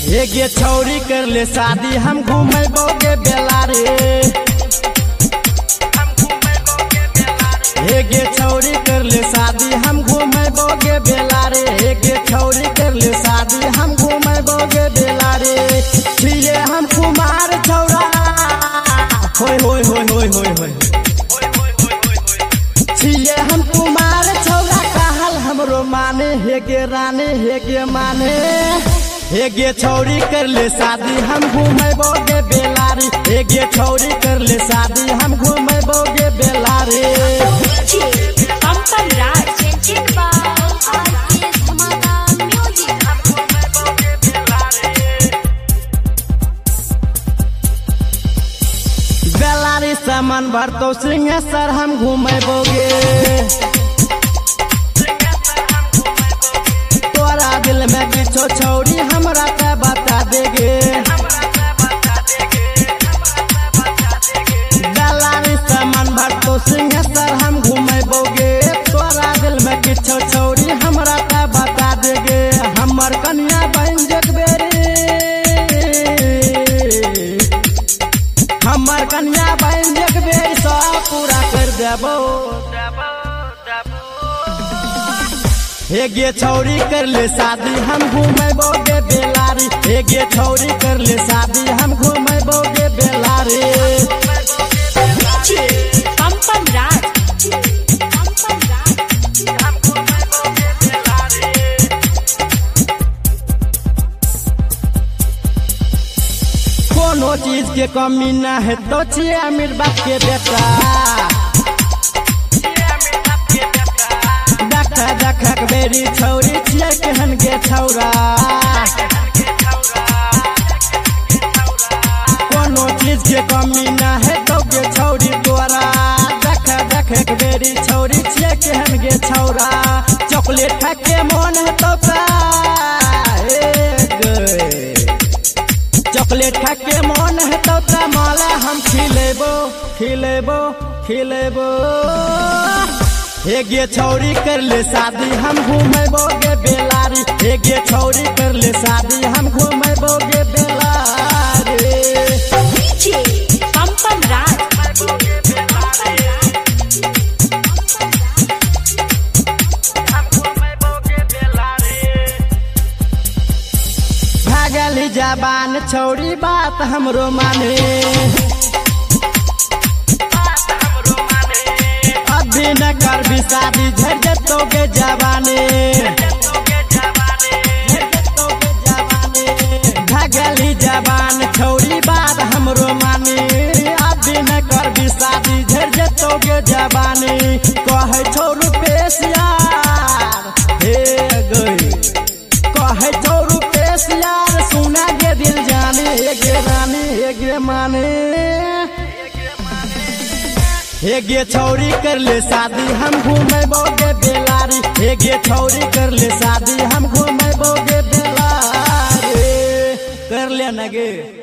एक ये छौरी कर ले शादी हम घूमे बोगे बेलारे। एक ये छौरी कर ले शादी हम घूमे बोगे बेलारे। एक ये छौरी कर ले शादी हम घूमे बोगे बेलारे। छिए हम कुमार छौरा होय होय होय होय होय होय। छिए हम कुमार छौरा कहल हमरो माने हे गे राने हे गे माने। एक ये छौरी कर ले शादी हम घूमे बोगे बेलारी। एक ये छौरी कर ले शादी हम घूमे बोगे बेलारी। बेलारी सामान भरतो सिंहेश्वर हम घूमे बोगे। तोरा दिल में किछो छौरी हमरा के बता देगे। बेलारी सामान भरतो सिंहेश्वर हम घूमे बोगे। तोरा दिल में किछो छौरी हमरा के बता देगे। हमर कन्या बन जगबेरी, हमर कन्या बन जगबेरी सब पूरा कर देबो। एक ये छौरी कर ले शादी हम घूमे बोगे बेलारी। एक ये छौरी कर ले शादी हम घूमे बोगे बेलारी। कोनो चीज के कमी न है तो छिए अमीर बाप के बेटा। देखक बेरी छौरी छिए केहन के छौरा। कोनो चीज के कमी न है तो के छौरी तोरा। देखक बेरी छौरी छिए केहन के छौरा। चॉकलेट खा के मन है तो चॉकलेट खा के मन है तो माला हम खिलेबो खिलेबो खिलेबो। एक ये छौरी कर ले शादी हम घूमे बोगे बेलारी। एक ये छौरी कर ले शादी हम घूमे बोगे बेलारी। भागली जबान छौरी बात हमरो माने। अभी न कर भी शादी झड़ जतोगे जवानी। भागली जबान छौरी बात हमरो माने। अभी न कर भी शादी झड़ जतोगे जवानी। कहे छोरू पेश यार हे गई, कहे छोरू पेश यार सुना गे दिल जाने। गे रानी गे माने। एक ये छौरी कर ले शादी हम घूमे बोगे बेलारी। एक ये छौरी कर ले शादी हम घूमे बोगे बेलारी। कर ले न गे।